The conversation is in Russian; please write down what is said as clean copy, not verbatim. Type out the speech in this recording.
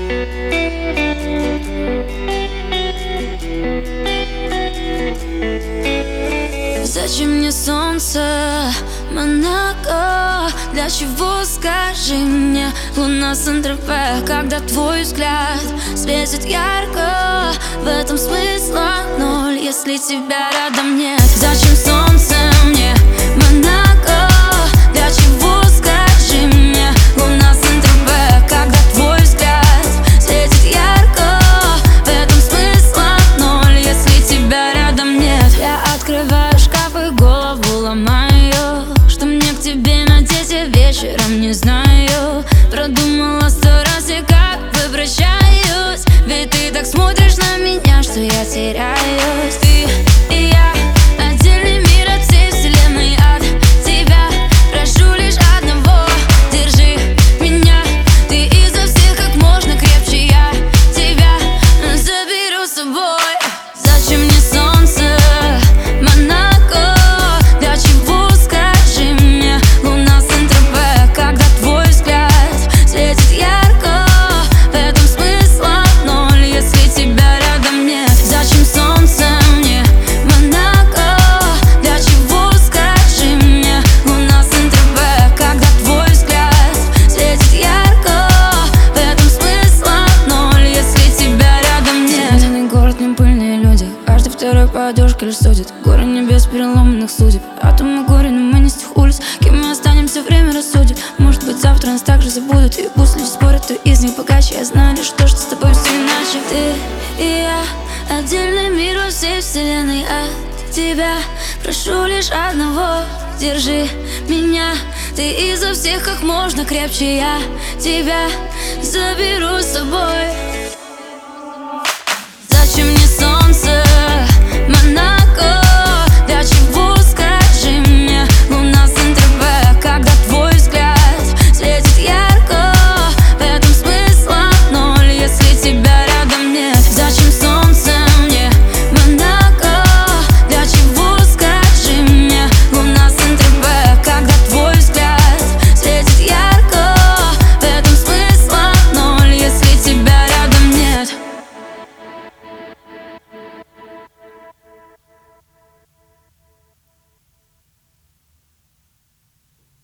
Зачем мне солнце, Монако? Для чего, скажи мне, луна Сен-Тропе? Когда твой взгляд светит ярко, в этом смысла ноль, если тебя рядом нет. Зачем солнце мне, Монако? Для чего, скажи мне, луна Сен-Тропе? Когда твой взгляд светит ярко, в этом смысла ноль, если тебя рядом нет. Я открываю шкаф и голову ломаю, что мне к тебе надеть, я вечером не знаю. Продумала 100 раз, я как бы прощаюсь, ведь ты так смотришь на меня, что я теряюсь. Ты и я, отдельный мир от всей вселенной, от тебя прошу лишь одного: держи меня, ты изо всех как можно крепче, я тебя заберу с собой. Зачем мне солнце, Монако? Для чего, скажи мне, луна Сен-Тропе? Когда твой взгляд светит ярко, в этом смысла ноль, если тебя рядом нет. Зачем солнце мне, Монако? Для чего, скажи мне, луна Сен-Тропе? Когда твой взгляд светит ярко, в этом смысла ноль, если тебя рядом нет. Зеленый город, не пыльные люди, каждый второй по одежке лишь судит. Горы небес переломанных судеб, атомы горе, но мы не с тех улиц. Кем мы останемся, время рассудит. Может быть, завтра нас также забудут, и пусть люди спорят, то из них богаче. Я знаю лишь то, что с тобой все иначе. Ты и я, отдельный мир во всей вселенной, от тебя прошу лишь одного: держи меня, ты изо всех как можно крепче, я тебя заберу с собой.